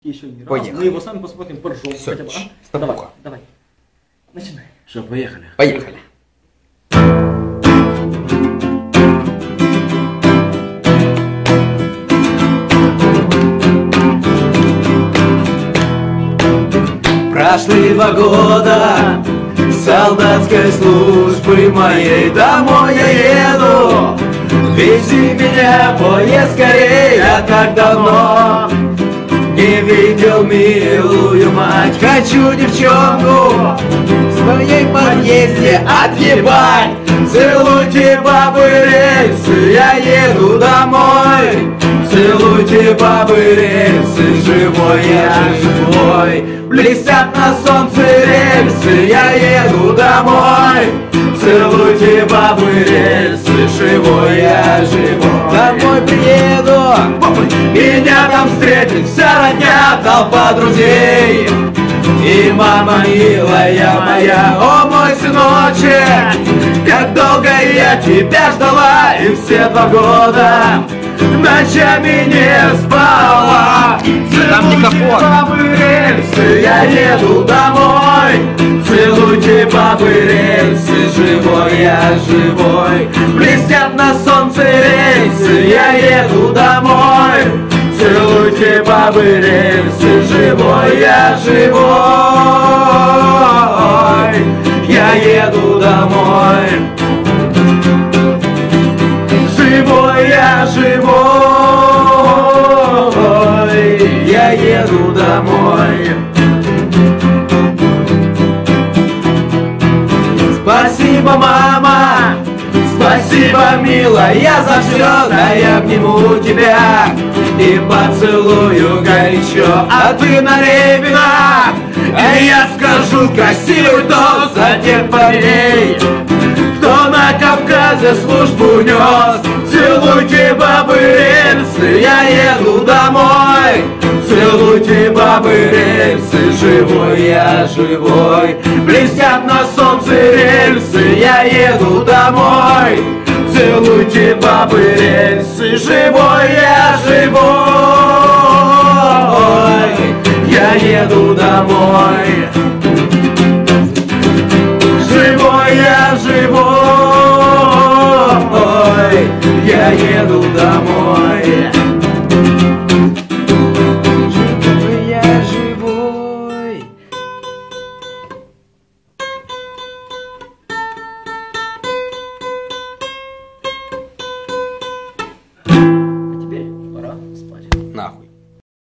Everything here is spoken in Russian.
еще не раз. Поехали. Мы его сами посмотрим, поржем Всё, хотя бы. стопуха. Давай. Начинай. Все, поехали. Поехали. Прошли 2 года солдатской службы моей, домой я еду. Вези меня, поезд скорее, я так давно не видел милую мать. Хочу девчонку в своей подъезде отъебать. Целуйте, бабы, рельсы, я еду домой. Целуйте, бабы, рельсы, живой я живой. Блестят на солнце рельсы, я еду домой. Целуйте, бабы, рельсы, живой я живой. Домой приеду, меня там встретит вся родня, толпа друзей. И мама милая моя, о мой сыночек, как долго я тебя ждала, и все 2 года ночами не спала. Там микрофон. Бабы, рельсы, я еду домой. Целуйте, бабы, рельсы, живой я живой. Блестят на солнце рельсы, я еду домой. Целуйте, бабы, рельсы, живой я живой. Я еду домой. Живой я живой. Я еду домой. Спасибо, мама, спасибо, милая, за все, да я обниму тебя и поцелую горячо. А ты налей вина, и я скажу красивый тост за тех парней, кто на Кавказе службу нес. Целуйте, бабы, рельсы, я еду домой. Целуйте, бабы, рельсы, живой я живой. Блестят на солнце рельсы, я еду домой. Целуйте, бабы, рельсы, живой я живой. Я еду домой. Живой я живой. Я еду